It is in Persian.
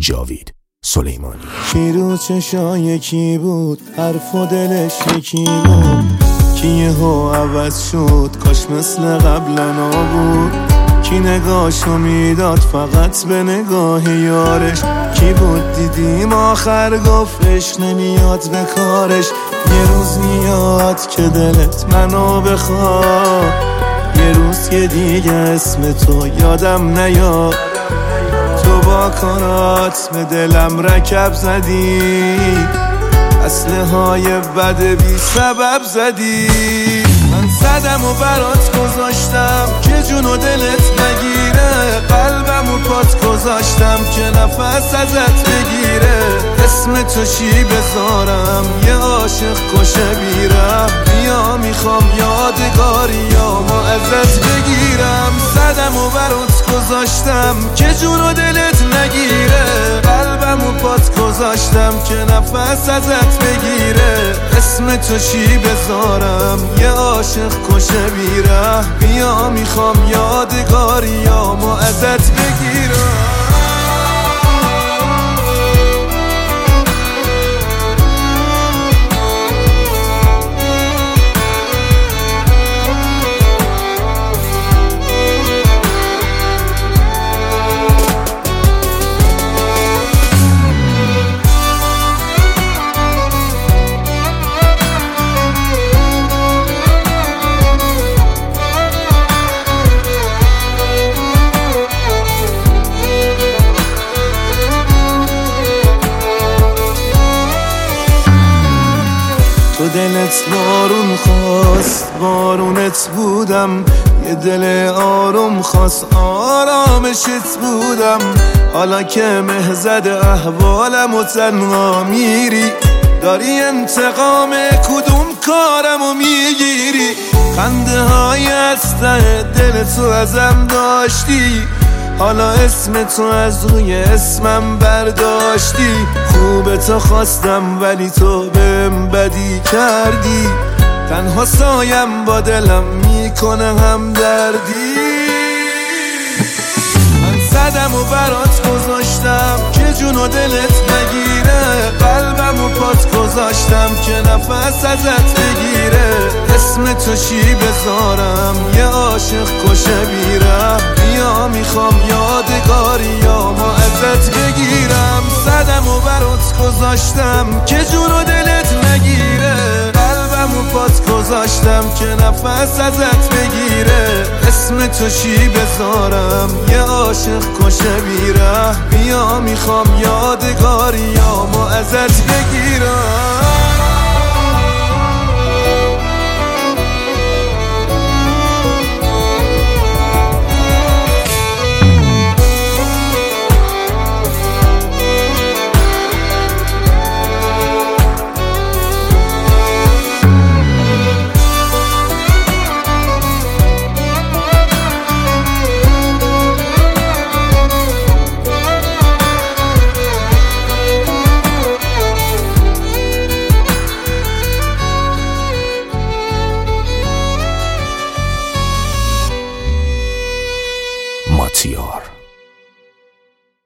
جاوید سلیمانی. کی رو چشای کی بود، حرف و دلش یکی بود، کی یهو عوض شد کاش مثل قبلا نبود، کی نگاهشو میداد فقط به نگاه یارش، کی بود دیدیم آخر گفت عشق نمیاد به کارش. یه روز میاد که دلت منو بخواد، یه روز که دیگه اسم تو یادم نیاد، تو با کارات به دلم رکب زدی، اسلحه های بد بی سبب زدی. من زدم و برات گذاشتم که جون و دلت نگیره، قلبم و پات گذاشتم که نفس ازت بگیره. اسم تو چی بذارم یه عاشق کشه بیرم، بیا میخوام یادگاریامو ازت بگیرم. زدم و برات گذاشتم که جون و دلت نگیره، قلبم و پات گذاشتم که نفس ازت بگیره. اسم تو چی بذارم یه عاشق کشه بیره، بیا میخوام یادگاریامو ازت بگیرم. تو دلت بارون خواست بارونت بودم، یه دل آروم خواست آرامشت بودم. حالا که مه زده احوالم و تنها میری، داری انتقام کدوم کارمو میگیری. خنده های از ته دل تو ازم داشتی، حالا اسم تو از روی اسمم برداشتی. خوب تو خواستم ولی تو بهم بدی کردی، تنها سایم با دلم میکنه همدردی. من زدم و برات گذاشتم که جون و دلت نگیره، قلبم و پات گذاشتم که نفس ازت بگیره. اسم تو چی بذارم یه عاشق کشه بیرم، بیا میخوام یادگاریامو ازت بگیرم. زدم و برات گذاشتم که جون و دلت نگیره، قلبم و پات گذاشتم که نفس ازت بگیره. اسم تو چی بذارم یه عاشق کشه بیره، بیا میخوام یادگاریامو ازت بگیرم.